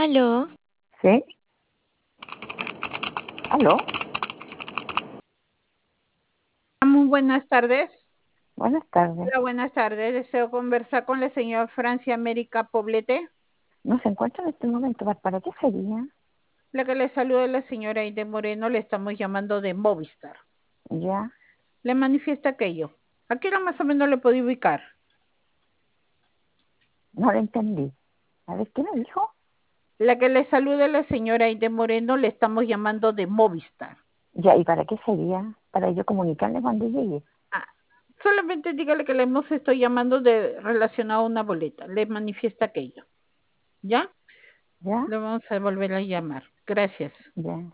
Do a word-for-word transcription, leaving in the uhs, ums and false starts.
Aló, ¿Sí? ¿Aló? Muy buenas tardes. Buenas tardes. Hola, buenas tardes. Deseo conversar con la señora Francia América Poblete. No se encuentra en este momento. ¿Para para qué sería? La que le saluda es la señora Aide Moreno. Le estamos llamando de Movistar. Ya, Le manifiesta aquello. ¿A qué hora más o menos le puedo ubicar? no lo entendí. A ver, ¿qué me dijo? La que le saluda es la señora Aide Moreno. Le estamos llamando de Movistar. Ya, ¿y para qué sería? Para yo comunicarle cuando llegue. Ah, solamente dígale que le hemos estoy llamando de relacionado a una boleta. Le manifiesta aquello. ¿Ya? ¿Ya? Le vamos a volver a llamar. Gracias. Ya.